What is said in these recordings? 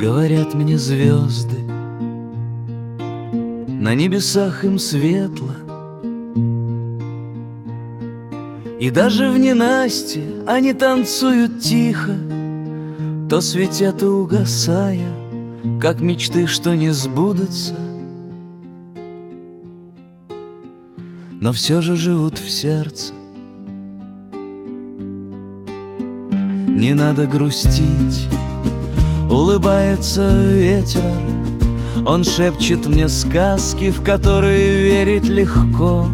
Говорят мне звезды, на небесах им светло, и даже в ненастье они танцуют тихо, то светя, то угасая, как мечты, что не сбудутся, но все же живут в сердце. Не надо грустить, улыбается ветер, он шепчет мне сказки, в которые верить легко.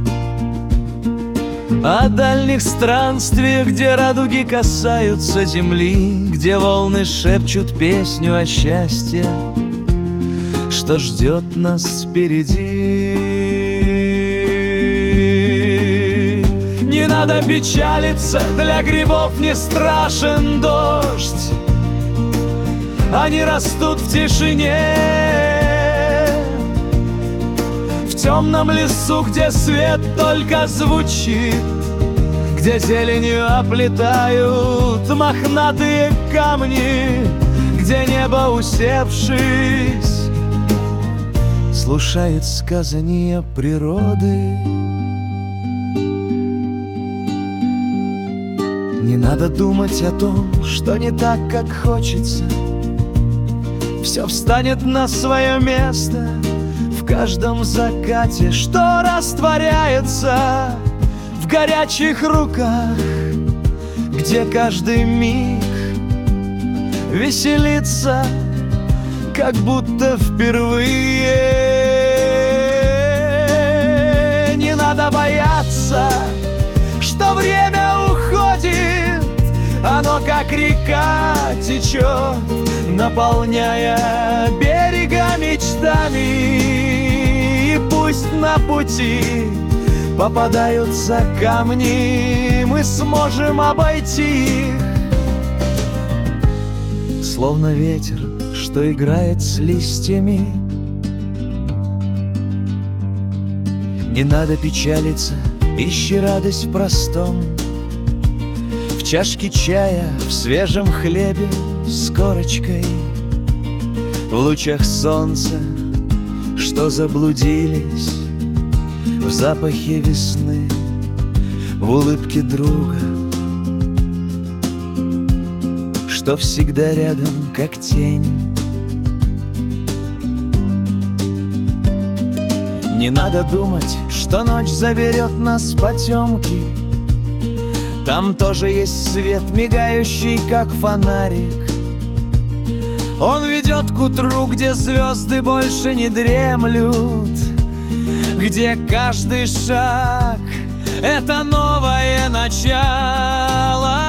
О дальних странствиях, где радуги касаются земли, где волны шепчут песню о счастье, что ждет нас впереди. Не надо печалиться, для грибов не страшен дождь, они растут в тишине, в темном лесу, где свет только звучит, где зеленью оплетают мохнатые камни, где небо, усевшись, слушает сказания природы. Не надо думать о том, что не так, как хочется. Все встанет на свое место в каждом закате, что растворяется в горячих руках, где каждый миг веселится, как будто впервые. Не надо бояться, что время уходит, оно как река течет, наполняя берега мечтами. И пусть на пути попадаются камни, мы сможем обойти их, словно ветер, что играет с листьями. Не надо печалиться, ищи радость в простом, в чашке чая, в свежем хлебе с корочкой, в лучах солнца, что заблудились, в запахе весны, в улыбке друга, что всегда рядом, как тень. Не надо думать, что ночь заберет нас в потемки, там тоже есть свет, мигающий, как фонарик. Он ведет к утру, где звезды больше не дремлют, где каждый шаг — это новое начало.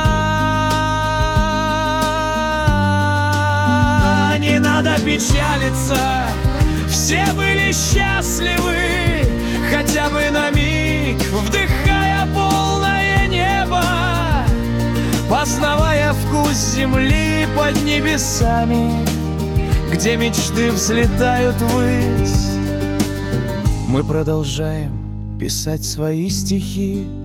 Не надо печалиться, все были счастливы, хотя бы на миг, вдыхая полное небо, познавая вкус земли под небесами, где мечты взлетают ввысь. Мы продолжаем писать свои стихи,